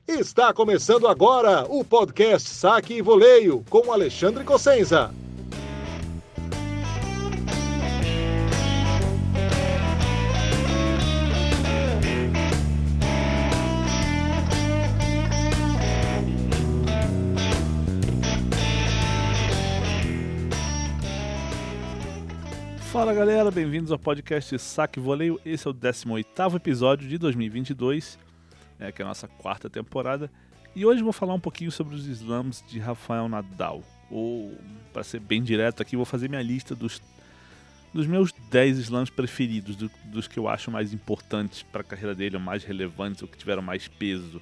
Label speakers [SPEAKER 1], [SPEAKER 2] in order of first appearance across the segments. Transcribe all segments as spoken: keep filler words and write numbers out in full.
[SPEAKER 1] Está começando agora o podcast Saque e Voleio com Alexandre Cossenza.
[SPEAKER 2] Fala galera, bem-vindos ao podcast Saque e Voleio. Esse é o décimo oitavo episódio de dois mil e vinte e dois, é, que é a nossa quarta temporada. E hoje eu vou falar um pouquinho sobre os slams de Rafael Nadal. Ou, para ser bem direto aqui, vou fazer minha lista dos, dos meus dez slams preferidos, do, dos que eu acho mais importantes para a carreira dele, ou mais relevantes, ou que tiveram mais peso.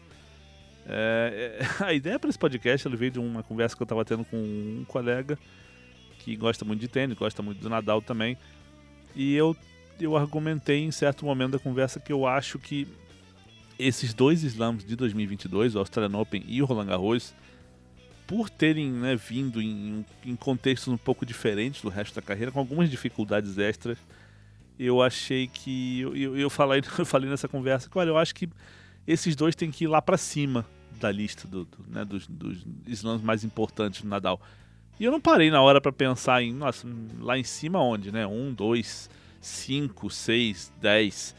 [SPEAKER 2] É, é, a ideia para esse podcast ela veio de uma conversa que eu estava tendo com um colega que gosta muito de tênis, gosta muito do Nadal também, e eu, eu argumentei em certo momento da conversa que eu acho que esses dois slams de dois mil e vinte e dois, o Australian Open e o Roland Garros, por terem né, vindo em, em contextos um pouco diferentes do resto da carreira, com algumas dificuldades extras, eu achei que, eu, eu, eu, falei, eu falei nessa conversa que olha, eu acho que esses dois têm que ir lá para cima da lista do, do, né, dos, dos slams mais importantes do Nadal. E eu não parei na hora para pensar em, nossa, lá em cima onde, né? Um, dois, cinco, seis, dez.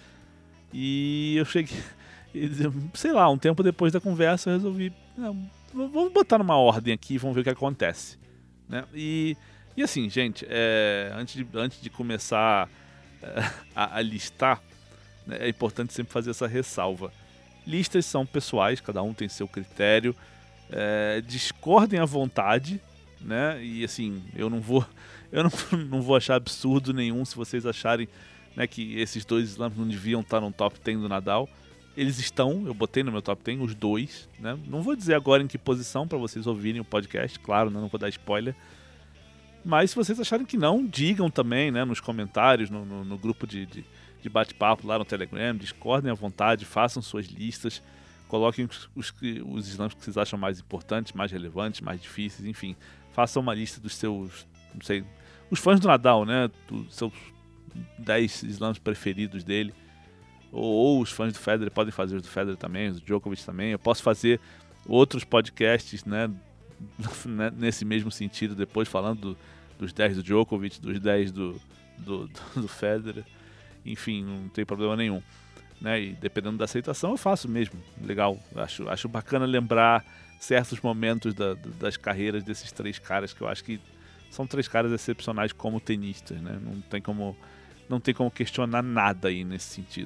[SPEAKER 2] E eu cheguei, sei lá, um tempo depois da conversa eu resolvi, não, vamos botar numa ordem aqui e vamos ver o que acontece. Né? E, e assim, gente, é, antes, de, antes de começar é, a, a listar, né, é importante sempre fazer essa ressalva. Listas são pessoais, cada um tem seu critério. É, discordem à vontade. Né? E assim, eu não vou eu não, não vou achar absurdo nenhum se vocês acharem né, que esses dois slams não deviam estar no top dez do Nadal. Eles estão, eu botei no meu top dez os dois, né? Não vou dizer agora em que posição para vocês ouvirem o podcast, claro, né? Não vou dar spoiler. Mas se vocês acharem que não, digam também, né, nos comentários, no, no, no grupo de, de, de bate-papo lá no Telegram, discordem à vontade, façam suas listas, coloquem os, os, os slams que vocês acham mais importantes, mais relevantes, mais difíceis, enfim. Façam uma lista dos seus, não sei, os fãs do Nadal, né? Dos seus dez slams preferidos dele. Ou, ou os fãs do Federer podem fazer os do Federer também, os do Djokovic também. Eu posso fazer outros podcasts, né? Nesse mesmo sentido, depois falando do, dos dez do Djokovic, dos dez do, do, do, do Federer. Enfim, não tem problema nenhum. Né? E dependendo da aceitação, eu faço mesmo. Legal. Acho, acho bacana lembrar certos momentos da, das carreiras desses três caras que eu acho que são três caras excepcionais como tenistas, né? Não tem como, não tem como questionar nada aí nesse sentido.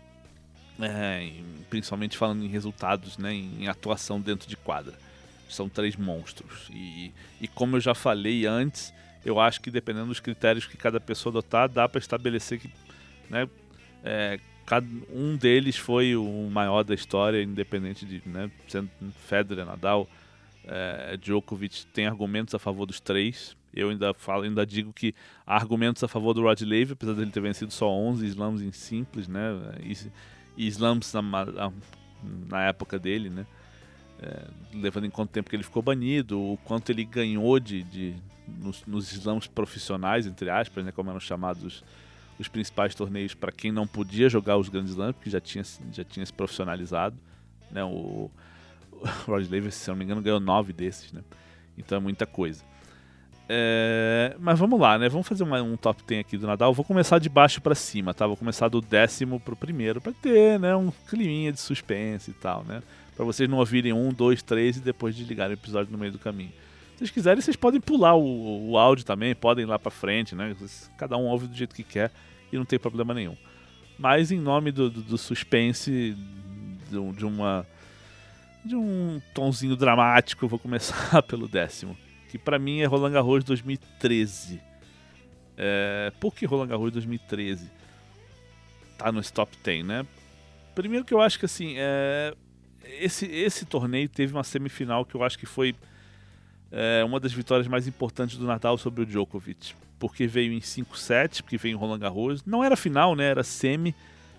[SPEAKER 2] É, principalmente falando em resultados, né? Em atuação dentro de quadra. São três monstros. E, e como eu já falei antes, eu acho que dependendo dos critérios que cada pessoa adotar, dá para estabelecer que né, é, cada um deles foi o maior da história, independente de, né, sendo Federer, Nadal, é, Djokovic, tem argumentos a favor dos três. Eu ainda falo, ainda digo que há argumentos a favor do Rod Laver, apesar dele ter vencido só onze slams em simples, né, e, e slams na, na época dele, né, é, levando em conta o tempo que ele ficou banido, o quanto ele ganhou de, de nos, nos slams profissionais, entre aspas, né, como eram chamados os principais torneios para quem não podia jogar os grandes slams, porque já tinha, já tinha se profissionalizado, né? O, o Rod Laver, se eu não me engano, ganhou nove desses, né? Então é muita coisa. É, mas vamos lá, né? Vamos fazer uma, um top dez aqui do Nadal. Eu vou começar de baixo para cima, tá? Vou começar do décimo pro primeiro, para ter, né, um climinha de suspense e tal, né? Para vocês não ouvirem um, dois, três e depois desligarem o episódio no meio do caminho. Se vocês quiserem, vocês podem pular o, o áudio também, podem ir lá pra frente, né? Cada um ouve do jeito que quer e não tem problema nenhum. Mas em nome do, do, do suspense, de, de, uma, de um tonzinho dramático, eu vou começar pelo décimo. Que pra mim é Roland Garros dois mil e treze. É, por que Roland Garros dois mil e treze tá nesse top dez, né? Primeiro que eu acho que assim, é, esse, esse torneio teve uma semifinal que eu acho que foi É uma das vitórias mais importantes do Nadal sobre o Djokovic, porque veio em cinco sets, porque veio em Roland Garros, não era final, né, era semi,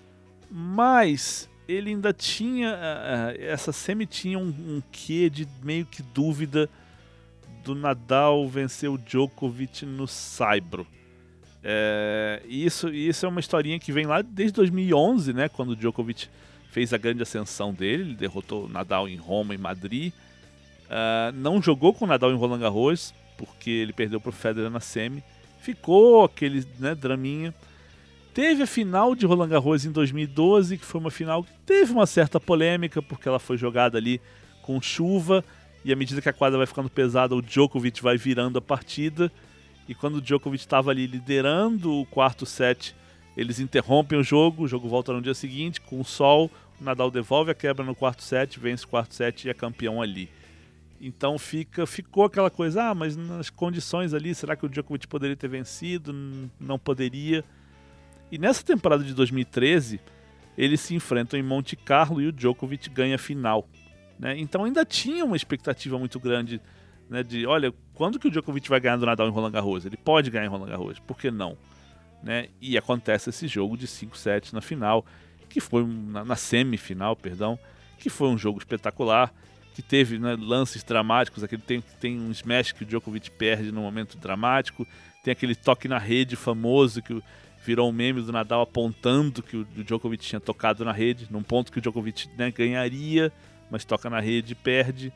[SPEAKER 2] mas ele ainda tinha, uh, essa semi tinha um, um quê de meio que dúvida do Nadal vencer o Djokovic no saibro. É, e isso, isso é uma historinha que vem lá desde dois mil e onze, né, quando o Djokovic fez a grande ascensão dele, ele derrotou o Nadal em Roma e Madrid. Uh, não jogou com o Nadal em Roland Garros, porque ele perdeu para o Federer na semi. Ficou aquele, né, draminha. Teve a final de Roland Garros em dois mil e doze, que foi uma final que teve uma certa polêmica, porque ela foi jogada ali com chuva, e à medida que a quadra vai ficando pesada, o Djokovic vai virando a partida, e quando o Djokovic estava ali liderando o quarto set, eles interrompem o jogo, o jogo volta no dia seguinte, com o sol, o Nadal devolve a quebra no quarto set, vence o quarto set e é campeão ali. Então fica, ficou aquela coisa, ah, mas nas condições ali, será que o Djokovic poderia ter vencido? Não poderia. E nessa temporada de dois mil e treze, eles se enfrentam em Monte Carlo e o Djokovic ganha a final. Né? Então ainda tinha uma expectativa muito grande, né, de, olha, quando que o Djokovic vai ganhar do Nadal em Roland Garros? Ele pode ganhar em Roland Garros, por que não? Né? E acontece esse jogo de cinco sets na final, que foi na, na semifinal, perdão, que foi um jogo espetacular, que teve, né, lances dramáticos, aquele tem, tem um smash que o Djokovic perde no momento dramático, tem aquele toque na rede famoso que virou um meme do Nadal apontando que o Djokovic tinha tocado na rede, num ponto que o Djokovic, né, ganharia, mas toca na rede e perde.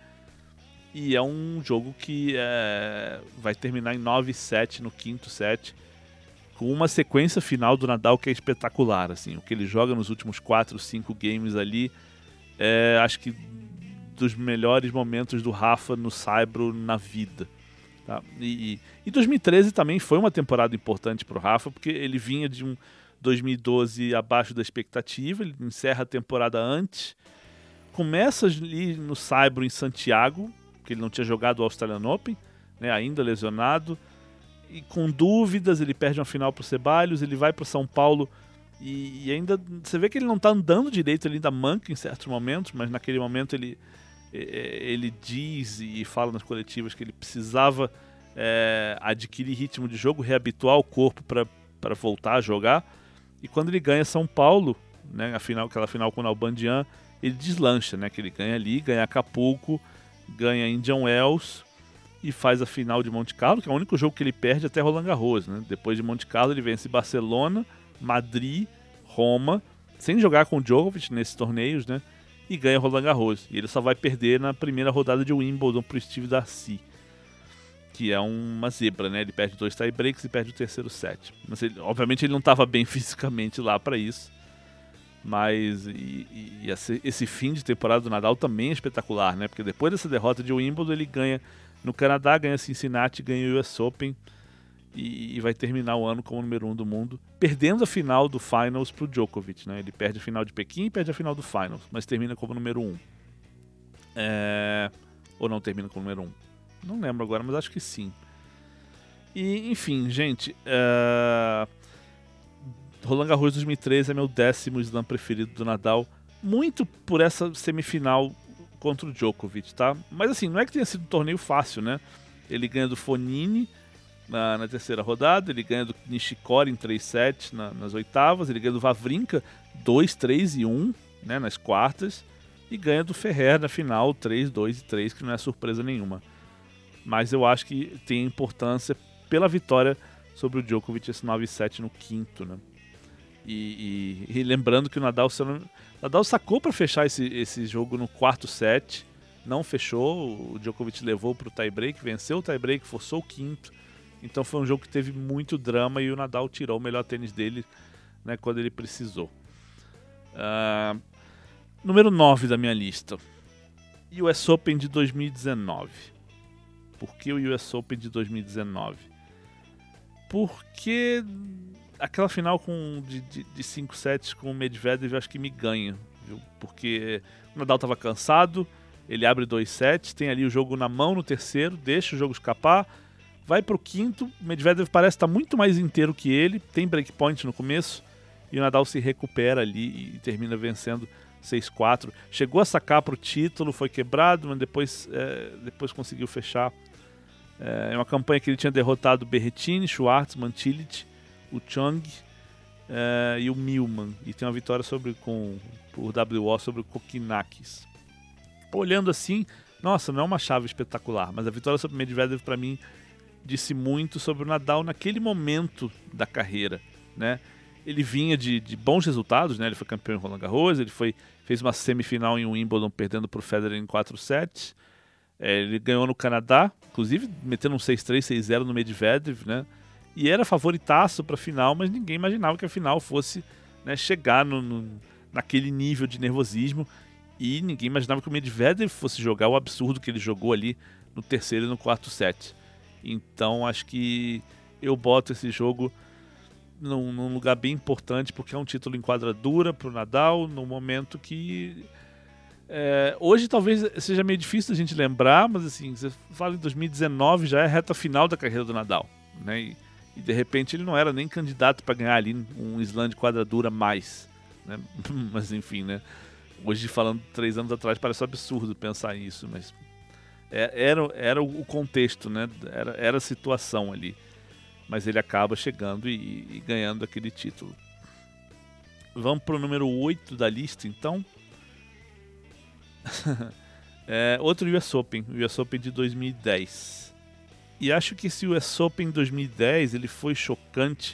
[SPEAKER 2] E é um jogo que é, vai terminar em nove sete no quinto set, com uma sequência final do Nadal que é espetacular. Assim, o que ele joga nos últimos quatro, cinco games ali, é, acho que dos melhores momentos do Rafa no saibro na vida. Tá? E, e dois mil e treze também foi uma temporada importante para o Rafa, porque ele vinha de um dois mil e doze abaixo da expectativa, ele encerra a temporada antes, começa ali no saibro em Santiago, que ele não tinha jogado o Australian Open, né, ainda lesionado, e com dúvidas, ele perde uma final para o Ceballos, ele vai para São Paulo e, e ainda você vê que ele não está andando direito, ele ainda manca em certos momentos, mas naquele momento ele, ele diz e fala nas coletivas que ele precisava é, adquirir ritmo de jogo, reabituar o corpo para voltar a jogar, e quando ele ganha São Paulo, né, a final, aquela final com o Nalbandian, ele deslancha, né, que ele ganha ali, ganha Acapulco, ganha Indian Wells e faz a final de Monte Carlo, que é o único jogo que ele perde até Roland Garros, né? Depois de Monte Carlo ele vence Barcelona, Madrid, Roma, sem jogar com o Djokovic nesses torneios, né? E ganha Roland Garros. E ele só vai perder na primeira rodada de Wimbledon para o Steve Darcy, que é uma zebra, né? Ele perde dois tie-breaks e perde o terceiro set. Mas ele, obviamente ele não estava bem fisicamente lá para isso. Mas e, e esse, esse fim de temporada do Nadal também é espetacular, né? Porque depois dessa derrota de Wimbledon ele ganha no Canadá, ganha Cincinnati, ganha o U S Open e, e vai terminar o ano como número um do mundo, perdendo a final do Finals para o Djokovic, né? Ele perde a final de Pequim e perde a final do Finals, mas termina como número um. É... Ou não termina como número um? Não lembro agora, mas acho que sim. E, enfim, gente, é... Roland Garros dois mil e treze é meu décimo slam preferido do Nadal, muito por essa semifinal contra o Djokovic, tá? Mas assim, não é que tenha sido um torneio fácil, né? Ele ganha do Fognini na, na terceira rodada, ele ganha do Nishikori em três sets na, nas oitavas, ele ganha do Wawrinka dois, três e um, né, nas quartas, e ganha do Ferrer na final três, dois e três, que não é surpresa nenhuma. Mas eu acho que tem importância pela vitória sobre o Djokovic, esse nove sete no quinto, né? E, e, e lembrando que o Nadal, o Nadal sacou para fechar esse, esse jogo no quarto set, não fechou, o Djokovic levou para o tie-break, venceu o tie-break, forçou o quinto, então foi um jogo que teve muito drama e o Nadal tirou o melhor tênis dele, né, quando ele precisou. Uh, número nove da minha lista, U S Open de dois mil e dezenove. Por que o U S Open de dois mil e dezenove? Porque aquela final com, de, de, de cinco sets com o Medvedev eu acho que me ganha, viu? Porque o Nadal estava cansado, ele abre dois sets, tem ali o jogo na mão no terceiro, deixa o jogo escapar, vai pro quinto, o Medvedev parece estar muito mais inteiro que ele, tem breakpoint no começo, e o Nadal se recupera ali e termina vencendo seis quatro. Chegou a sacar pro título, foi quebrado, mas depois, é, depois conseguiu fechar. É uma campanha que ele tinha derrotado Berrettini, Schwartzman, Cilic, o Chung é, e o Millman, e tem uma vitória sobre, com, por W O sobre o Kokinakis. Olhando assim, nossa, não é uma chave espetacular, mas a vitória sobre o Medvedev para mim disse muito sobre o Nadal naquele momento da carreira, né? ele vinha de, de bons resultados, né? Ele foi campeão em Roland Garros, ele foi, fez uma semifinal em Wimbledon perdendo para o Federer em quatro sets. É, ele ganhou no Canadá, inclusive metendo um seis três, seis zero no Medvedev, né? E era favoritaço para a final, mas ninguém imaginava que a final fosse, né, chegar no, no, naquele nível de nervosismo. E ninguém imaginava que o Medvedev fosse jogar o absurdo que ele jogou ali no terceiro e no quarto set. Então acho que eu boto esse jogo num, num lugar bem importante, porque é um título em quadradura para o Nadal, num momento que... É, hoje talvez seja meio difícil a gente lembrar, mas assim, você fala em dois mil e dezenove, já é a reta final da carreira do Nadal, né? E, e de repente ele não era nem candidato para ganhar ali um slam de quadradura mais, né? Mas enfim, né? Hoje, falando três anos atrás, parece um absurdo pensar nisso, mas era, era o contexto, né? Era, era a situação ali. Mas ele acaba chegando e, e ganhando aquele título. Vamos para o número oito da lista, então. É, outro U S Open, o U S Open de dois mil e dez. E acho que esse U S Open dois mil e dez ele foi chocante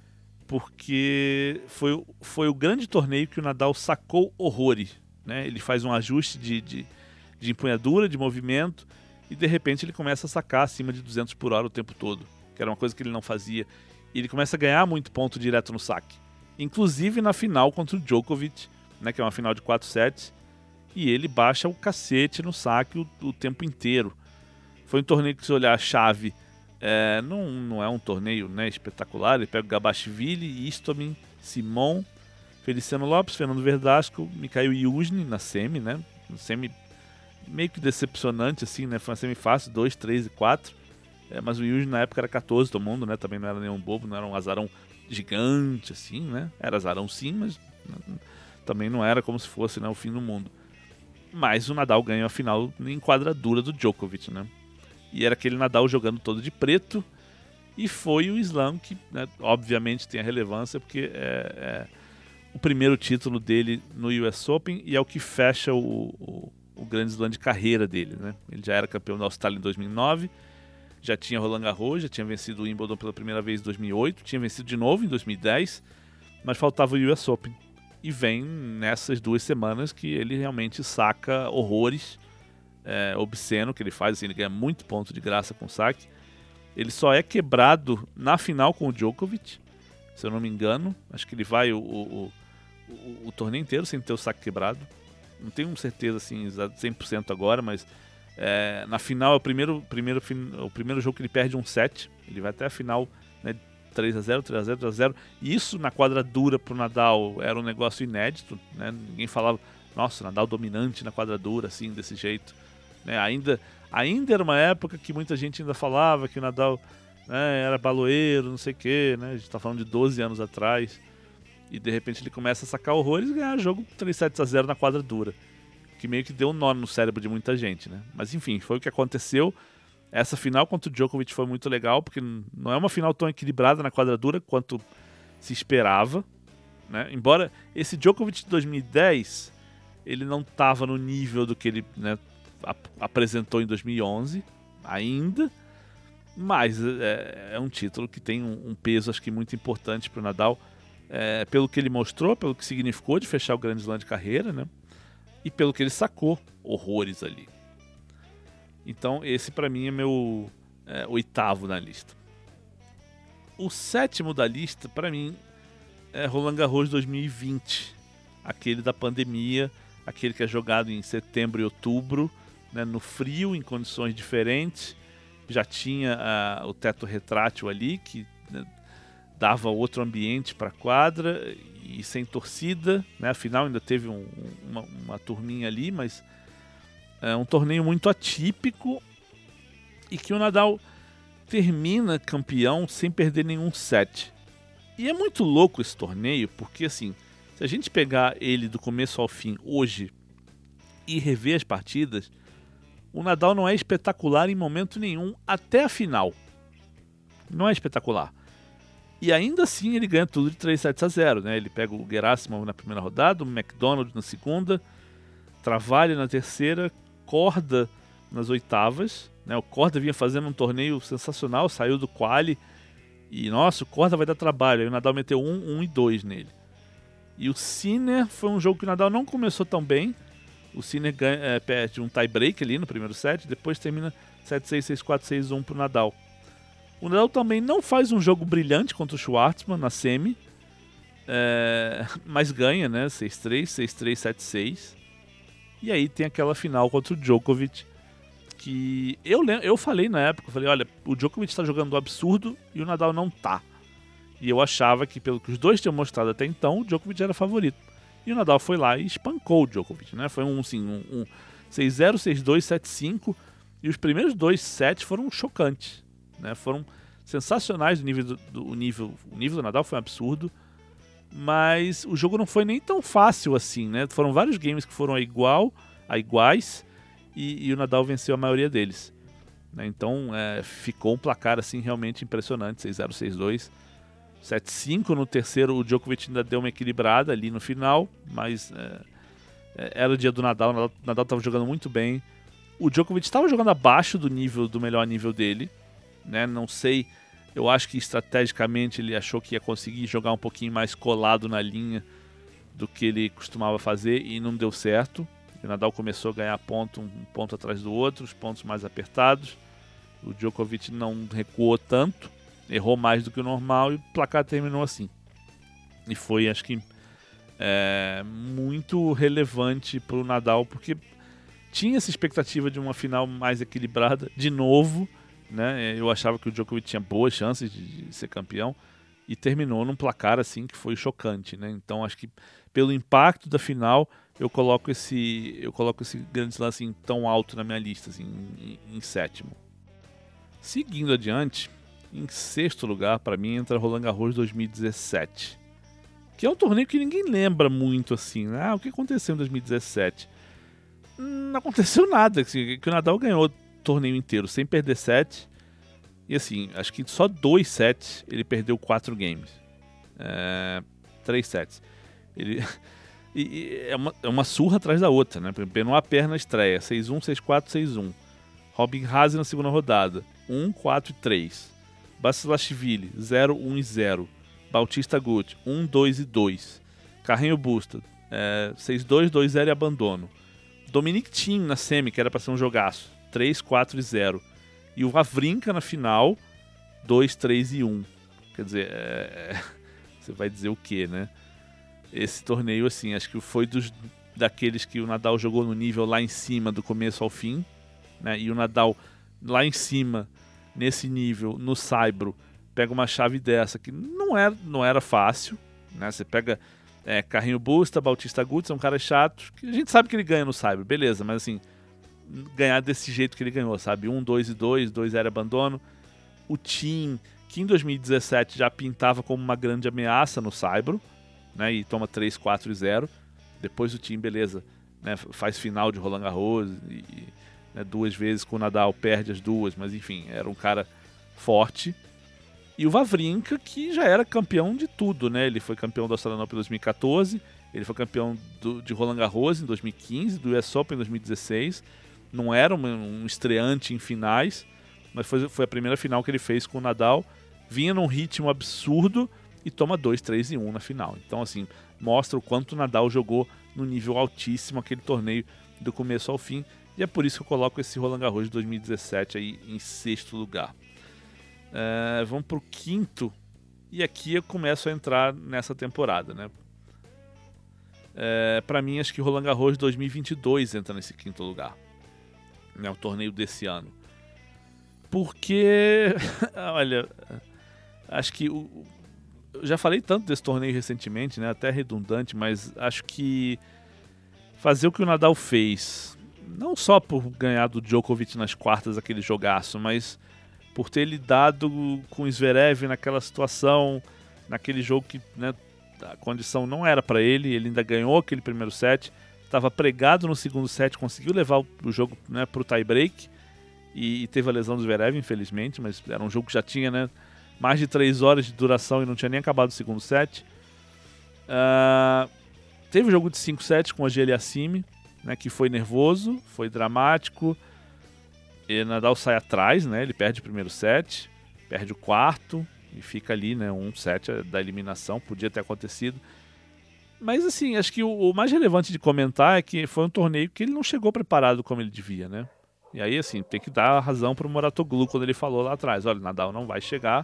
[SPEAKER 2] porque foi, foi o grande torneio que o Nadal sacou horrores, né? Ele faz um ajuste de, de, de empunhadura, de movimento, e de repente ele começa a sacar acima de duzentos por hora o tempo todo, que era uma coisa que ele não fazia. E ele começa a ganhar muito ponto direto no saque, inclusive na final contra o Djokovic, né, que é uma final de quatro sets, e ele baixa o cacete no saque o, o tempo inteiro. Foi um torneio que, se olhar a chave, é, não, não é um torneio, né, espetacular. Ele pega o Gabashvili, Istomin, Simon, Feliciano Lopes, Fernando Verdasco, Mikhail Yuzny na semi, né? Na semi meio que decepcionante, assim, né? Foi uma semi fácil, dois, três e quatro. É, mas o Yuzny na época era quatorze do mundo, né? Também não era nenhum bobo, não era um azarão gigante, assim, né? Era azarão sim, mas também não era como se fosse, né, o fim do mundo. Mas o Nadal ganhou a final em quadradura do Djokovic, né? E era aquele Nadal jogando todo de preto. E foi o slam que, né, obviamente tem a relevância, porque é, é o primeiro título dele no U S Open e é o que fecha o, o, o grande slam de carreira dele, né? Ele já era campeão da Austrália em dois mil e nove, já tinha Roland Garros, já tinha vencido o Wimbledon pela primeira vez em dois mil e oito, tinha vencido de novo em dois mil e dez, mas faltava o U S Open. E vem nessas duas semanas que ele realmente saca horrores, é, obsceno que ele faz, assim, ele ganha muito ponto de graça com saque. Ele só é quebrado na final com o Djokovic, se eu não me engano. Acho que ele vai o, o, o, o torneio inteiro sem ter o saque quebrado. Não tenho certeza assim, cem por cento agora, mas é, na final é o primeiro, primeiro, o primeiro jogo que ele perde um set. Ele vai até a final, né, três a zero, três a zero, três a zero. E isso na quadradura pro Nadal era um negócio inédito, né? Ninguém falava, nossa, Nadal dominante na quadradura, assim, desse jeito, né? Ainda, ainda era uma época que muita gente ainda falava que o Nadal, né, era baloeiro, não sei o quê, né? A gente tá falando de doze anos atrás. E de repente ele começa a sacar horrores e ganhar jogo três sets a zero na quadradura, que meio que deu um nó no cérebro de muita gente, né? Mas enfim, foi o que aconteceu. Essa final contra o Djokovic foi muito legal, porque não é uma final tão equilibrada na quadradura quanto se esperava, né? Embora esse Djokovic de dois mil e dez, ele não estava no nível do que ele, né, ap- apresentou em dois mil e onze ainda, mas é, é um título que tem um, um peso, acho que muito importante para o Nadal, é, pelo que ele mostrou, pelo que significou de fechar o grande slam de carreira, né? E pelo que ele sacou horrores ali. Então esse para mim é meu é, oitavo na lista. O sétimo da lista para mim é Roland Garros dois mil e vinte, aquele da pandemia, aquele que é jogado em setembro e outubro, né, no frio, em condições diferentes. Já tinha uh, o teto retrátil ali, que, né, dava outro ambiente para a quadra, e sem torcida, né? Afinal ainda teve um, uma, uma turminha ali, mas é um torneio muito atípico e que o Nadal termina campeão sem perder nenhum set. E é muito louco esse torneio, porque assim, se a gente pegar ele do começo ao fim hoje e rever as partidas, o Nadal não é espetacular em momento nenhum até a final. Não é espetacular. E ainda assim ele ganha tudo de três sets a zero, né? Ele pega o Gerasimov na primeira rodada, o McDonald na segunda, Travaglia na terceira, Korda nas oitavas, né? O Korda vinha fazendo um torneio sensacional, saiu do quali E, nossa, o Korda vai dar trabalho. Aí o Nadal meteu um, um e dois nele. E o Sinner foi um jogo que o Nadal não começou tão bem. O Sinner ganha, é, perde um tie-break ali no primeiro set, depois termina sete seis, seis quatro, seis um pro Nadal. O Nadal também não faz um jogo brilhante contra o Schwartzman na semi, é, mas ganha, né? seis três, seis três, sete seis. E aí tem aquela final contra o Djokovic, que eu, eu falei na época, eu falei, olha, o Djokovic está jogando um absurdo e o Nadal não tá. E eu achava que, pelo que os dois tinham mostrado até então, o Djokovic era favorito. E o Nadal foi lá e espancou o Djokovic, né? Foi um, assim, um, um seis zero, seis dois, sete cinco. E os primeiros dois sets foram chocantes, né? Foram sensacionais do nível do, do nível, o nível do Nadal foi um absurdo. Mas o jogo não foi nem tão fácil assim, né? Foram vários games que foram a igual, a iguais, e, e o Nadal venceu a maioria deles, né? Então é, ficou um placar assim realmente impressionante, seis zero, seis dois. sete cinco no terceiro, o Djokovic ainda deu uma equilibrada ali no final, mas é, era o dia do Nadal, o Nadal estava jogando muito bem. O Djokovic estava jogando abaixo do nível do melhor nível dele, né? Não sei, eu acho que estrategicamente ele achou que ia conseguir jogar um pouquinho mais colado na linha do que ele costumava fazer e não deu certo. O Nadal começou a ganhar ponto, um ponto atrás do outro, os pontos mais apertados. O Djokovic não recuou tanto, errou mais do que o normal e o placar terminou assim. E foi, acho que, é, muito relevante para o Nadal, porque tinha essa expectativa de uma final mais equilibrada, de novo, né? Eu achava que o Djokovic tinha boas chances de, de ser campeão e terminou num placar assim que foi chocante, né? Então acho que pelo impacto da final eu coloco esse eu coloco esse grande slam assim, tão alto na minha lista, assim, em, em sétimo. Seguindo adiante, em sexto lugar, para mim, entra Roland Garros dois mil e dezessete. Que é um torneio que ninguém lembra muito assim, né? Ah, o que aconteceu em dois mil e dezessete? Não aconteceu nada, assim, que o Nadal ganhou o torneio inteiro sem perder set. E assim, acho que só dois sets ele perdeu quatro games. É, três sets. Ele... e, e é, uma, é uma surra atrás da outra, né? Benoit Paire na estreia, seis um, seis quatro, seis um. Robin Haase na segunda rodada, um, quatro e três. Basilashvili, zero, um e zero. Bautista Agut, um, dois e dois. Carreño Busta, é, seis dois, dois zero e abandono. Dominic Thiem na semi, que era para ser um jogaço, três, quatro e zero. E o Wawrinka na final, dois, três e um. Quer dizer, é... você vai dizer o quê, né? Esse torneio, assim, acho que foi dos, daqueles que o Nadal jogou no nível lá em cima do começo ao fim, né? E o Nadal lá em cima, nesse nível, no saibro, pega uma chave dessa que não era, não era fácil, né? Você pega é, Carreño Busta, Bautista Agut, são caras chatos, que a gente sabe que ele ganha no saibro, beleza, mas assim, ganhar desse jeito que ele ganhou, sabe? um, dois e dois, dois zero abandono. O Thiem, que em dois mil e dezessete já pintava como uma grande ameaça no saibro, né? E toma três, quatro e zero. Depois o Thiem, beleza, né? Faz final de Roland Garros e, né, duas vezes com o Nadal, perde as duas, mas enfim, era um cara forte. E o Wawrinka, que já era campeão de tudo, né? Ele foi campeão do Australian Open em dois mil e catorze, ele foi campeão do, de Roland Garros em dois mil e quinze, do U S Open em dois mil e dezesseis. Não era um, um estreante em finais, mas foi, foi a primeira final que ele fez com o Nadal. Vinha num ritmo absurdo e toma dois, três e um na final. Então, assim, mostra o quanto o Nadal jogou no nível altíssimo aquele torneio do começo ao fim. E é por isso que eu coloco esse Roland Garros de dois mil e dezessete aí em sexto lugar. É, vamos pro quinto. E aqui eu começo a entrar nessa temporada, né? É, para mim, acho que Roland Garros dois mil e vinte e dois entra nesse quinto lugar, né, o torneio desse ano. Porque, olha, acho que o, eu já falei tanto desse torneio recentemente, né, até redundante, mas acho que fazer o que o Nadal fez, não só por ganhar do Djokovic nas quartas, aquele jogaço, mas por ter lidado com o Zverev naquela situação, naquele jogo que, né, a condição não era para ele, ele ainda ganhou aquele primeiro set, estava pregado no segundo set, conseguiu levar o jogo, né, para o tie-break e, e teve a lesão do Zverev, infelizmente, mas era um jogo que já tinha, né, mais de três horas de duração e não tinha nem acabado o segundo set. Uh, teve o jogo de cinco sets com o Auger Aliassime, né, que foi nervoso, foi dramático, e Nadal sai atrás, né, ele perde o primeiro set, perde o quarto, e fica ali, né, um set da eliminação, podia ter acontecido. Mas assim, acho que o, o mais relevante de comentar é que foi um torneio que ele não chegou preparado como ele devia, né? E aí, assim, tem que dar a razão pro Mouratoglou quando ele falou lá atrás, olha, Nadal não vai chegar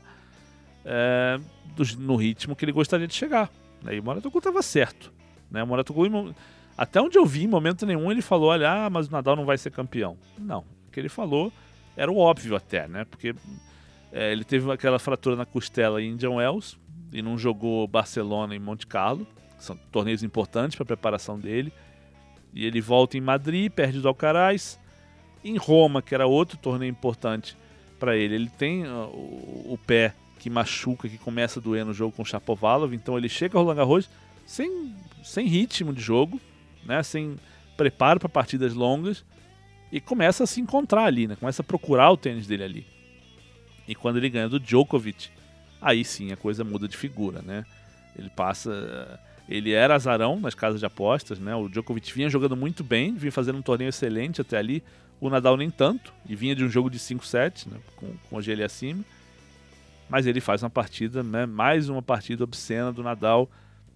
[SPEAKER 2] é, do, no ritmo que ele gostaria de chegar. E o Mouratoglou estava certo, né? O Mouratoglou, até onde eu vi, em momento nenhum, ele falou, olha, ah, mas o Nadal não vai ser campeão. Não, o que ele falou era o óbvio até, né? Porque é, ele teve aquela fratura na costela em Indian Wells e não jogou Barcelona e Monte Carlo, que são torneios importantes para a preparação dele. E ele volta em Madrid, perde do Alcaraz. Em Roma, que era outro torneio importante para ele, ele tem uh, o, o pé que machuca, que começa a doer no jogo com o Shapovalov, então ele chega ao Roland Garros sem, sem ritmo de jogo, né, sem preparo para partidas longas, e começa a se encontrar ali, né, começa a procurar o tênis dele ali. E quando ele ganha do Djokovic, aí sim a coisa muda de figura, né? Ele passa... Ele era azarão nas casas de apostas, né? O Djokovic vinha jogando muito bem, vinha fazendo um torneio excelente até ali, o Nadal nem tanto, e vinha de um jogo de cinco sets, né, com, com o G L acima. Mas ele faz uma partida, né, mais uma partida obscena do Nadal,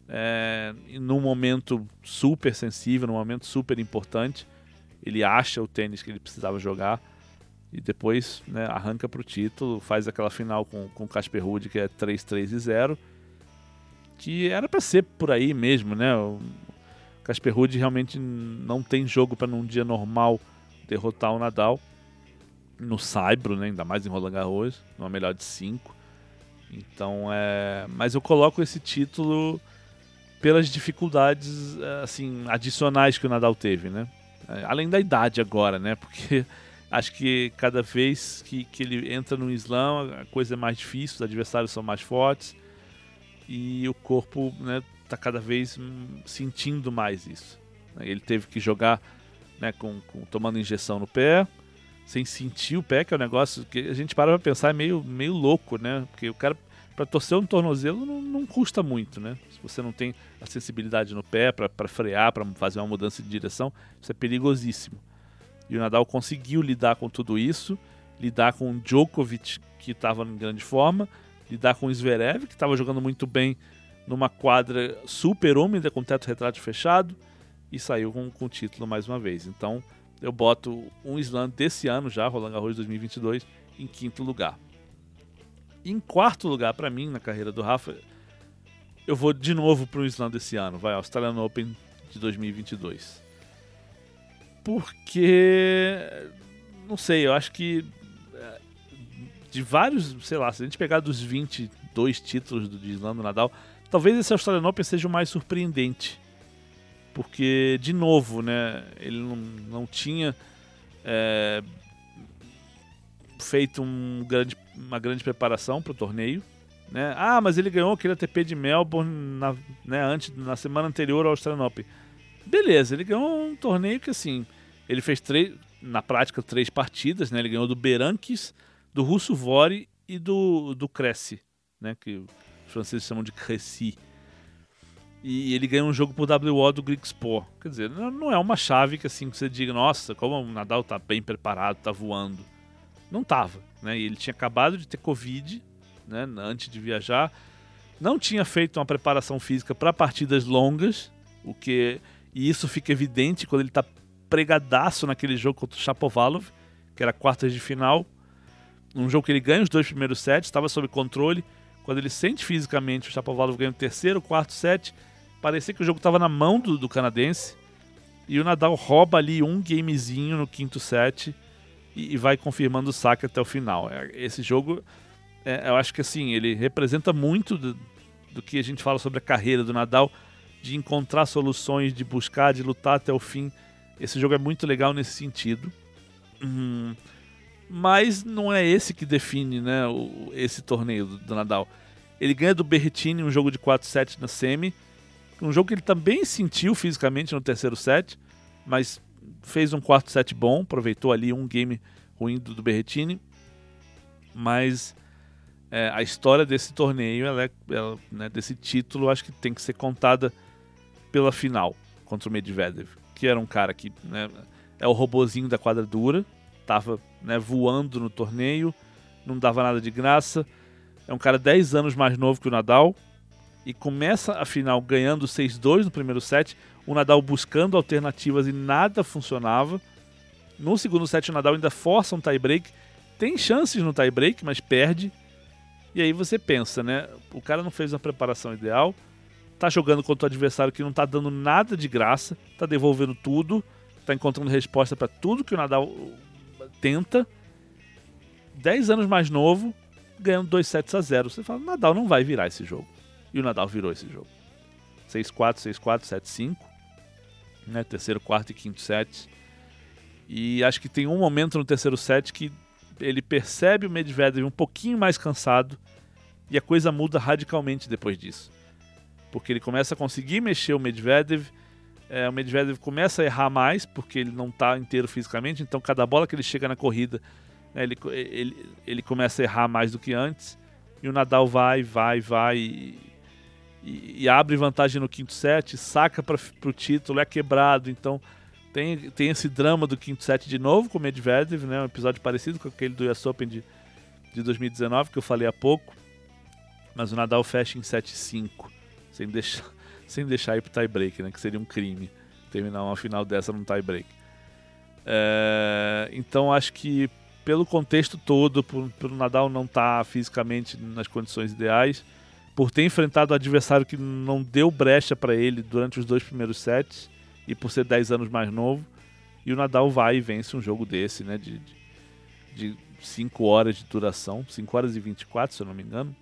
[SPEAKER 2] é, num momento super sensível, num momento super importante. Ele acha o tênis que ele precisava jogar e depois, né, arranca para o título, faz aquela final com o Casper Ruud, que é três três e zero, que era para ser por aí mesmo, né? O Casper Ruud realmente não tem jogo para num dia normal derrotar o Nadal no Saibro, né? Ainda mais em Roland Garros, numa melhor de cinco. Então, é... Mas eu coloco esse título pelas dificuldades, assim, adicionais que o Nadal teve, né? Além da idade agora, né? Porque acho que cada vez que, que ele entra no slam, a coisa é mais difícil, os adversários são mais fortes e o corpo, né, tá cada vez sentindo mais isso. Ele teve que jogar, né, com, com, tomando injeção no pé, sem sentir o pé, que é um negócio que a gente para pra pensar, é meio, meio louco, né? Porque o cara, para torcer um tornozelo, não, não custa muito, né? Se você não tem a sensibilidade no pé para frear, para fazer uma mudança de direção, isso é perigosíssimo. E o Nadal conseguiu lidar com tudo isso, lidar com o Djokovic, que estava em grande forma, lidar com o Zverev, que estava jogando muito bem numa quadra super úmida, com teto retrátil fechado, e saiu com, com o título mais uma vez. Então, eu boto um slam desse ano já, Roland Garros dois mil e vinte e dois, em quinto lugar. Em quarto lugar, para mim, na carreira do Rafa, eu vou de novo para o slam desse ano, vai, Australian Open de dois mil e vinte e dois. Porque, não sei, eu acho que de vários, sei lá, se a gente pegar dos vinte e dois títulos do slam do Nadal, talvez esse Australian Open seja o mais surpreendente. Porque, de novo, né, ele não, não tinha é, feito um grande, uma grande preparação para o torneio. Né? Ah, mas ele ganhou aquele A T P de Melbourne na, né, antes, na semana anterior ao Australian Open. Beleza, ele ganhou um torneio que, assim, ele fez, três, na prática, três partidas. Né? Ele ganhou do Berankis, do Russo Vori e do, do Cressy, né, que os franceses chamam de Cressy. E ele ganha um jogo por W O do Griekspoor. Quer dizer, não é uma chave que assim que você diga, nossa, como o Nadal tá bem preparado, tá voando. Não tava, né? E ele tinha acabado de ter Covid, né, antes de viajar. Não tinha feito uma preparação física para partidas longas, o que e isso fica evidente quando ele tá pregadaço naquele jogo contra o Shapovalov, que era quartas de final. Um jogo que ele ganha os dois primeiros sets, estava sob controle. Quando ele sente fisicamente, o Shapovalov ganha o terceiro, o quarto set. Parecia que o jogo estava na mão do, do canadense. E o Nadal rouba ali um gamezinho no quinto set e, e vai confirmando o saque até o final. Esse jogo, é, eu acho que assim, ele representa muito do, do que a gente fala sobre a carreira do Nadal, de encontrar soluções, de buscar, de lutar até o fim. Esse jogo é muito legal nesse sentido. Hum, mas não é esse que define, né, o, esse torneio do, do Nadal. Ele ganha do Berrettini um jogo de quatro sets na semi. Um jogo que ele também sentiu fisicamente no terceiro set, mas fez um quarto set bom, aproveitou ali um game ruim do, do Berrettini. Mas é, a história desse torneio, ela é, ela, né, desse título, acho que tem que ser contada pela final contra o Medvedev, que era um cara que, né, é o robozinho da quadra dura, estava, né, voando no torneio, não dava nada de graça. é um cara dez anos mais novo que o Nadal e começa a final ganhando seis a dois no primeiro set, o Nadal buscando alternativas e nada funcionava. No segundo set o Nadal ainda força um tie-break, tem chances no tie-break, mas perde. E aí você pensa, né? O cara não fez uma preparação ideal, tá jogando contra o adversário que não tá dando nada de graça, tá devolvendo tudo, tá encontrando resposta para tudo que o Nadal tenta. dez anos mais novo, ganhando dois sets a zero. Você fala, o Nadal não vai virar esse jogo. E o Nadal virou esse jogo. seis a quatro, seis a quatro, sete a cinco. Né? Terceiro, quarto e quinto set. E acho que tem um momento no terceiro set que ele percebe o Medvedev um pouquinho mais cansado e a coisa muda radicalmente depois disso. Porque ele começa a conseguir mexer o Medvedev, é, o Medvedev começa a errar mais porque ele não está inteiro fisicamente, então cada bola que ele chega na corrida, né, ele, ele, ele começa a errar mais do que antes, e o Nadal vai, vai, vai e, e, e abre vantagem no quinto set, saca para o título, é quebrado, então tem, tem esse drama do quinto set de novo com o Medvedev, né, um episódio parecido com aquele do U S Open de, de dois mil e dezenove que eu falei há pouco, mas o Nadal fecha em sete a cinco, sem deixar, sem deixar ir pro tie-break, né, que seria um crime terminar uma final dessa num tie-break. É, então acho que pelo contexto todo, por, por o Nadal não estar fisicamente nas condições ideais, por ter enfrentado um adversário que não deu brecha para ele durante os dois primeiros sets, e por ser dez anos mais novo, e o Nadal vai e vence um jogo desse, né, de, de cinco horas de duração, cinco horas e vinte e quatro, se eu não me engano,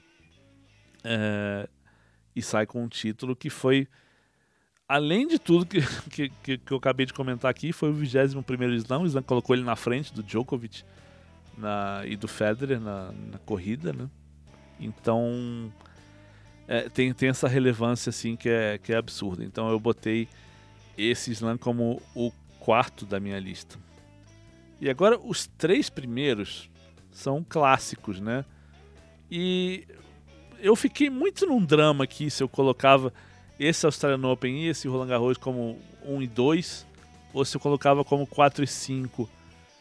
[SPEAKER 2] é, e sai com um título que foi, além de tudo que, que, que, que eu acabei de comentar aqui, foi o vigésimo primeiro Slam. O Slam colocou ele na frente do Djokovic na, e do Federer na, na corrida, né? Então é, tem, tem essa relevância assim que é, que é absurda. Então eu botei esse Slam como o quarto da minha lista. E agora os três primeiros são clássicos, né? E eu fiquei muito num drama aqui se eu colocava esse Australian Open e esse Roland Garros como um e dois, ou se eu colocava como quatro e cinco,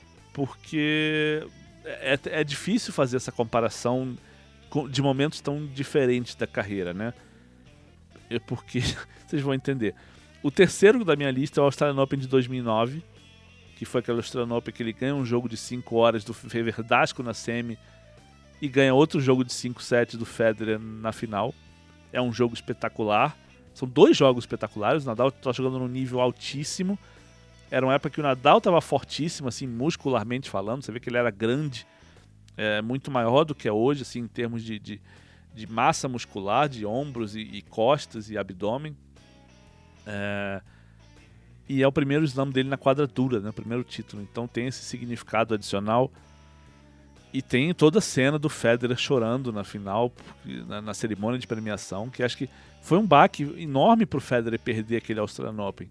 [SPEAKER 2] porque é, é difícil fazer essa comparação de momentos tão diferentes da carreira, né? É porque, vocês vão entender. O terceiro da minha lista é o Australian Open de dois mil e nove, que foi aquele Australian Open que ele ganha um jogo de cinco horas do Verdasco na semi e ganha outro jogo de cinco sets do Federer na final. É um jogo espetacular. São dois jogos espetaculares. O Nadal está jogando num nível altíssimo. Era uma época que o Nadal estava fortíssimo, assim, muscularmente falando. Você vê que ele era grande, é, muito maior do que é hoje, assim, em termos de, de, de massa muscular, de ombros e, e costas e abdômen. É, e é o primeiro slam dele na quadratura, né, o primeiro título. Então tem esse significado adicional. E tem toda a cena do Federer chorando na final, na, na cerimônia de premiação, que acho que foi um baque enorme para o Federer perder aquele Australian Open.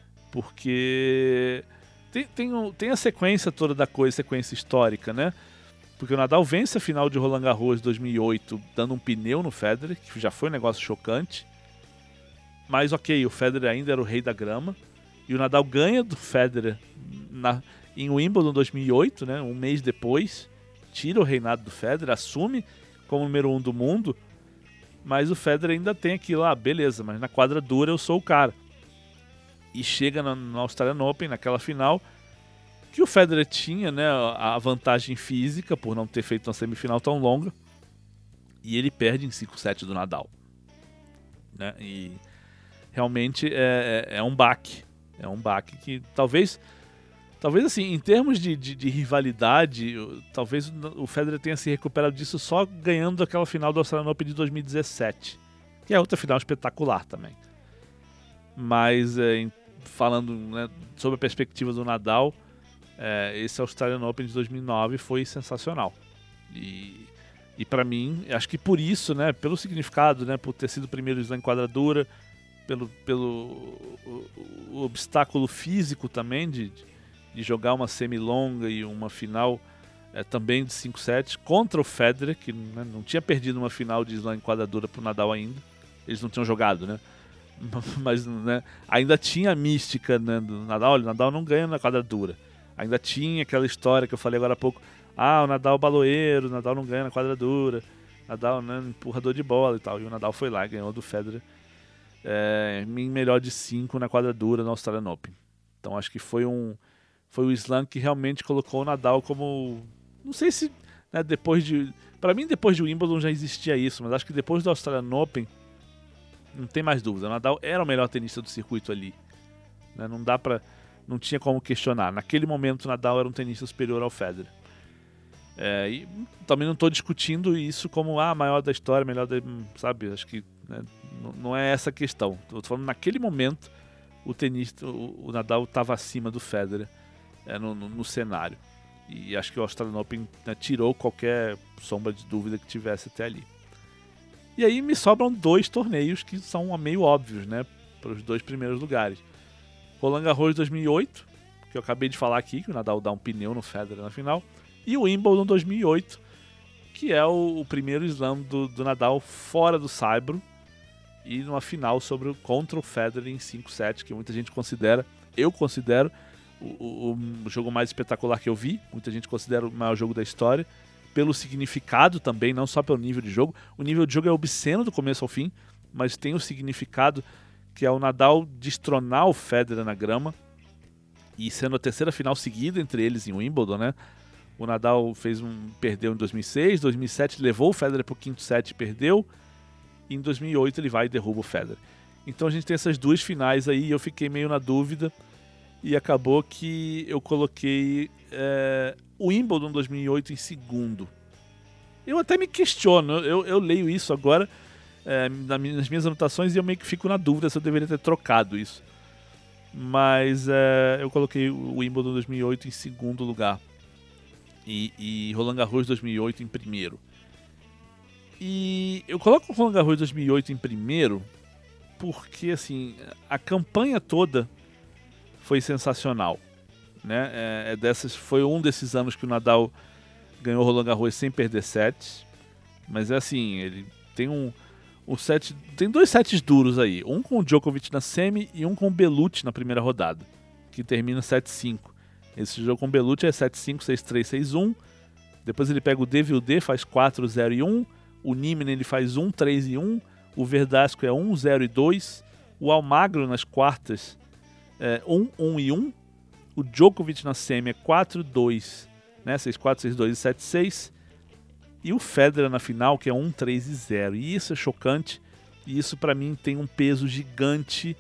[SPEAKER 2] Porque tem, tem, tem a sequência toda da coisa, sequência histórica, né? Porque o Nadal vence a final de Roland Garros dois mil e oito dando um pneu no Federer, que já foi um negócio chocante. Mas ok, o Federer ainda era o rei da grama. E o Nadal ganha do Federer na, em Wimbledon dois mil e oito, né? Um mês depois. Tira o reinado do Federer, assume como número um do mundo, mas o Federer ainda tem aquilo, ah, beleza, mas na quadra dura eu sou o cara. E chega no, no Australian Open, naquela final, que o Federer tinha, né, a vantagem física por não ter feito uma semifinal tão longa, e ele perde em cinco sets do Nadal. Né? E realmente é, é, é um baque, é um baque que talvez... Talvez assim, em termos de, de, de rivalidade, talvez o Federer tenha se recuperado disso só ganhando aquela final do Australian Open de dois mil e dezessete, que é outra final espetacular também. Mas é, falando, né, sobre a perspectiva do Nadal, é, esse Australian Open de dois mil e nove foi sensacional. E, e para mim, acho que por isso, né, pelo significado, né, por ter sido o primeiro slam em quadradura, pelo, pelo o, o obstáculo físico também de... de de jogar uma semi-longa e uma final é, também de cinco sets contra o Federer, que, né, não tinha perdido uma final de slam em quadradura para o Nadal ainda. Eles não tinham jogado, né? Mas, né, ainda tinha a mística, né, do Nadal. Olha, o Nadal não ganha na quadradura. Ainda tinha aquela história que eu falei agora há pouco. Ah, o Nadal baloeiro, o Nadal não ganha na quadradura. O Nadal, né, empurrador de bola e tal. E o Nadal foi lá e ganhou do Federer é, em melhor de cinco na quadra dura no Australian Open. Então acho que foi um foi o slam que realmente colocou o Nadal como... Não sei se né, depois de... Para mim, depois de Wimbledon já existia isso, mas acho que depois do Australian Open não tem mais dúvida. O Nadal era o melhor tenista do circuito ali. Né, não dá pra... Não tinha como questionar. Naquele momento o Nadal era um tenista superior ao Federer. É, e também não estou discutindo isso como a ah, maior da história, melhor da... Sabe, acho que né, não é essa a questão. Estou falando naquele momento o tenista, o, o Nadal estava acima do Federer é, no, no, no cenário. E acho que o Australian Open né, tirou qualquer sombra de dúvida que tivesse até ali. E aí me sobram dois torneios que são meio óbvios, né, para os dois primeiros lugares. Roland Garros dois mil e oito, que eu acabei de falar aqui, que o Nadal dá um pneu no Federer na final. E o Wimbledon dois mil e oito, que é o, o primeiro slam do, do Nadal fora do saibro e numa final sobre, contra o Federer em cinco sets, que muita gente considera, eu considero, o, o, o jogo mais espetacular que eu vi. Muita gente considera o maior jogo da história, pelo significado também, não só pelo nível de jogo. O nível de jogo é obsceno do começo ao fim, mas tem o significado que é o Nadal destronar o Federer na grama, e sendo a terceira final seguida entre eles em Wimbledon, né? O Nadal fez um, perdeu em dois mil e seis, dois mil e sete levou o Federer para o quinto set e perdeu, e em dois mil e oito ele vai e derruba o Federer. Então a gente tem essas duas finais aí, e eu fiquei meio na dúvida, e acabou que eu coloquei é, o Wimbledon dois mil e oito em segundo. Eu até me questiono, eu, eu leio isso agora é, nas minhas anotações e eu meio que fico na dúvida se eu deveria ter trocado isso. Mas é, eu coloquei o Wimbledon dois mil e oito em segundo lugar. E, e Roland Garros dois mil e oito em primeiro. E eu coloco o Roland Garros dois mil e oito em primeiro porque assim, a campanha toda foi sensacional, né? É, é dessas, foi um desses anos que o Nadal ganhou o Roland Garros sem perder sets. Mas é assim, ele tem um, um set, tem dois sets duros aí, um com o Djokovic na semi e um com o Bellucci na primeira rodada, que termina sete cinco. Esse jogo com o Bellucci é sete cinco, seis três, seis um. Depois ele pega o Devilde, faz quatro zero e um. O Niemann ele faz um três e um. O Verdasco é um zero e dois. O Almagro nas quartas é um um e um. O Djokovic na semi é quatro dois, né? seis quatro, seis dois e sete seis. E o Federer na final que é um três e zero. E isso é chocante. E isso pra mim tem um peso gigante.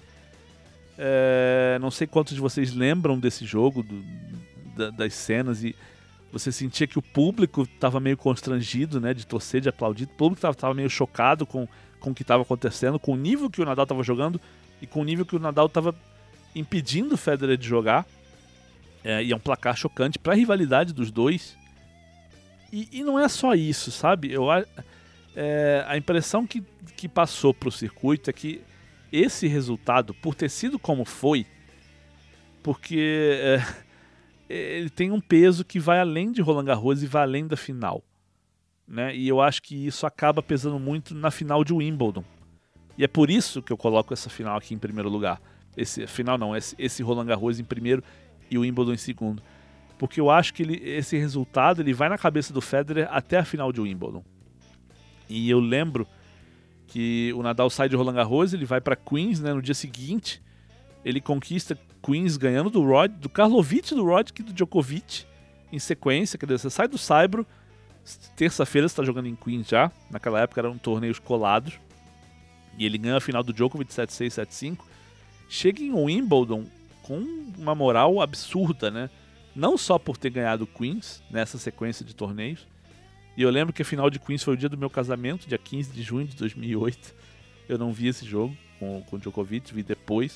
[SPEAKER 2] É, não sei quantos de vocês lembram desse jogo, do, da, das cenas, e você sentia que o público estava meio constrangido, né, de torcer, de aplaudir. O público estava meio chocado com, com o que estava acontecendo, com o nível que o Nadal estava jogando e com o nível que o Nadal estava impedindo o Federer de jogar. É, e é um placar chocante para a rivalidade dos dois. E, e não é só isso, sabe? Eu, é, a impressão que, que passou para o circuito é que esse resultado, por ter sido como foi, porque é, ele tem um peso que vai além de Roland Garros e vai além da final, né? E eu acho que isso acaba pesando muito na final de Wimbledon. E é por isso que eu coloco essa final aqui em primeiro lugar. Esse final não, esse, esse Roland Garros em primeiro e o Wimbledon em segundo. Porque eu acho que ele, esse resultado ele vai na cabeça do Federer até a final de Wimbledon. E eu lembro que o Nadal sai de Roland Garros, ele vai para Queens, né, no dia seguinte, ele conquista Queens ganhando do Rod, do Karlovic, do Roddick e do Djokovic em sequência. Quer dizer, você sai do saibro, terça-feira você está jogando em Queens já, naquela época eram torneios colados, e ele ganha a final do Djokovic sete seis, sete cinco, chega em Wimbledon com uma moral absurda, né? Não só por ter ganhado Queens nessa sequência de torneios. E eu lembro que a final de Queens foi o dia do meu casamento, dia quinze de junho de dois mil e oito. Eu não vi esse jogo com, com o Djokovic, vi depois.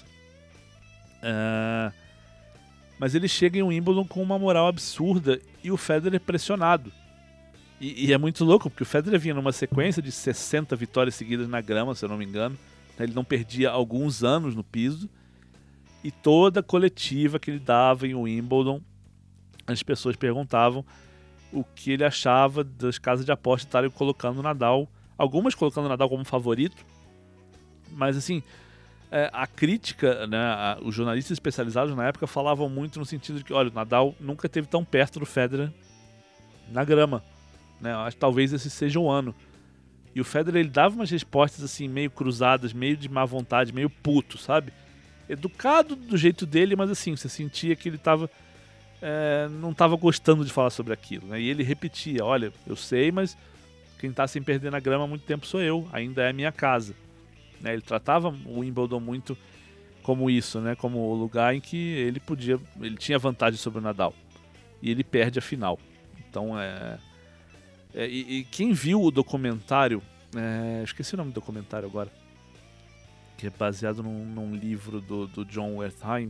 [SPEAKER 2] Uh, mas ele chega em Wimbledon com uma moral absurda e o Federer pressionado. E, e é muito louco, porque o Federer vinha numa sequência de sessenta vitórias seguidas na grama, se eu não me engano. Ele não perdia alguns anos no piso. E toda a coletiva que ele dava em Wimbledon, as pessoas perguntavam o que ele achava das casas de aposta estarem colocando o Nadal, algumas colocando o Nadal como favorito, mas assim, é, a crítica, né, a, os jornalistas especializados na época falavam muito no sentido de que, olha, o Nadal nunca esteve tão perto do Federer na grama, né? Acho que talvez esse seja o ano. E o Federer, ele dava umas respostas assim, meio cruzadas, meio de má vontade, meio puto, sabe? Educado do jeito dele, mas assim, você sentia que ele tava, é, não estava gostando de falar sobre aquilo, né? E ele repetia, olha, eu sei, mas quem está sem perder na grama há muito tempo sou eu, ainda é a minha casa. Né? Ele tratava o Wimbledon muito como isso, né? Como o lugar em que ele podia, ele tinha vantagem sobre o Nadal. E ele perde a final. Então, é... é e, e quem viu o documentário, é, esqueci o nome do documentário agora, que é baseado num, num livro do, do John Wertheim,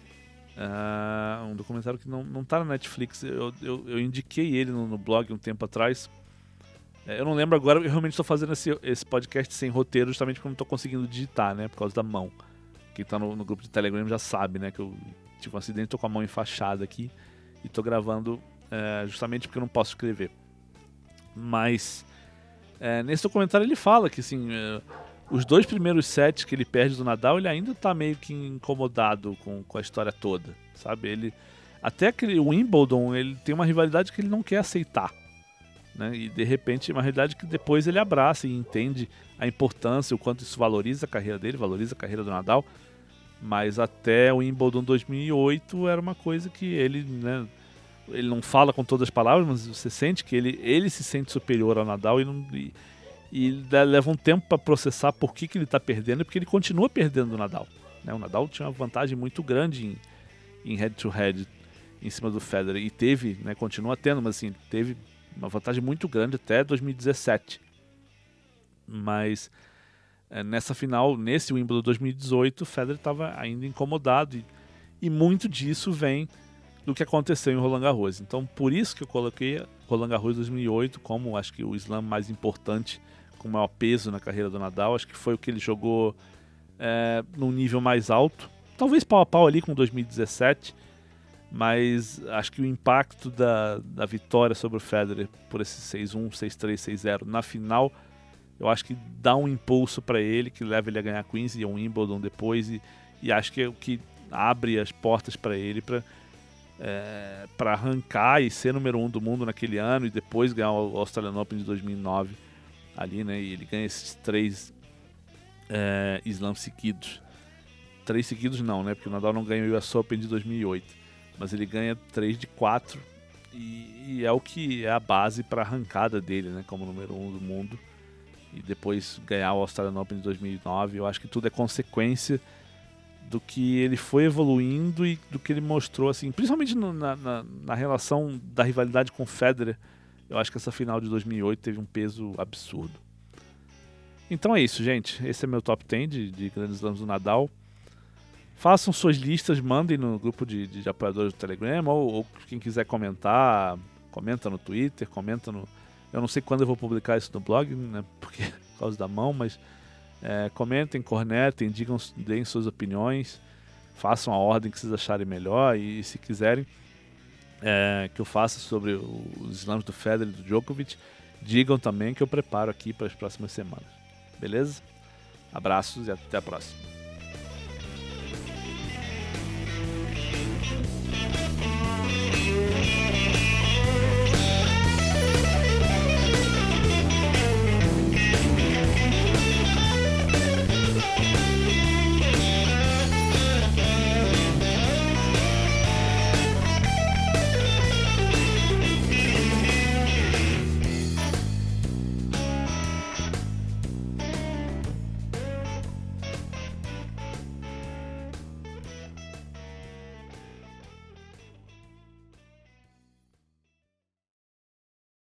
[SPEAKER 2] é, um documentário que não, não tá na Netflix, eu, eu, eu indiquei ele no, no blog um tempo atrás. É, eu não lembro agora, eu realmente estou fazendo esse, esse podcast sem roteiro justamente porque eu não estou conseguindo digitar, né, por causa da mão. Quem tá no, no grupo de Telegram já sabe, né, que eu tive um acidente, tô com a mão enfaixada aqui e tô gravando é, justamente porque eu não posso escrever. Mas é, nesse documentário ele fala que assim, é, os dois primeiros sets que ele perde do Nadal, ele ainda tá meio que incomodado com, com a história toda, sabe? Ele, até aquele Wimbledon, ele tem uma rivalidade que ele não quer aceitar, né? E de repente é uma realidade que depois ele abraça e entende a importância, o quanto isso valoriza a carreira dele, valoriza a carreira do Nadal. Mas até o Wimbledon dois mil e oito era uma coisa que ele, né, ele não fala com todas as palavras, mas você sente que ele, ele se sente superior ao Nadal e, não, e, e leva um tempo para processar por que, que ele está perdendo, porque ele continua perdendo do Nadal. Né? O Nadal tinha uma vantagem muito grande em, em head-to-head em cima do Federer e teve, né, continua tendo, mas assim, teve uma vantagem muito grande até dois mil e dezessete. Mas é, nessa final, nesse Wimbledon dois mil e dezoito, o Federer estava ainda incomodado e, e muito disso vem do que aconteceu em Roland Garros. Então, por isso que eu coloquei Roland Garros dois mil e oito como, acho que o slam mais importante, com maior peso na carreira do Nadal. Acho que foi o que ele jogou é, num nível mais alto, talvez pau a pau ali com dois mil e dezessete, mas acho que o impacto da, da vitória sobre o Federer por esse seis a um, seis a três, seis a zero na final, eu acho que dá um impulso para ele, que leva ele a ganhar Queens e um Wimbledon depois, e, e acho que é o que abre as portas para ele para é, para arrancar e ser número um do mundo naquele ano e depois ganhar o Australian Open de dois mil e nove ali, né? E ele ganha esses três é, slams seguidos. Três seguidos não, né? Porque o Nadal não ganha o U S Open de dois mil e oito, mas ele ganha três de quatro e, e é o que é a base para a arrancada dele, né? Como número um do mundo. E depois ganhar o Australian Open de dois mil e nove, eu acho que tudo é consequência do que ele foi evoluindo e do que ele mostrou, assim, principalmente no, na, na, na relação da rivalidade com o Federer. Eu acho que essa final de dois mil e oito teve um peso absurdo. Então é isso, gente. Esse é meu top dez de, de grandes slams do Nadal. Façam suas listas, mandem no grupo de, de apoiadores do Telegram, ou, ou quem quiser comentar, comenta no Twitter, comenta no... Eu não sei quando eu vou publicar isso no blog, né, porque por causa da mão, mas é, comentem, cornetem, digam, deem suas opiniões, façam a ordem que vocês acharem melhor e, se quiserem é, que eu faça sobre os slams do Federer e do Djokovic, digam também que eu preparo aqui para as próximas semanas. Beleza? Abraços e até a próxima.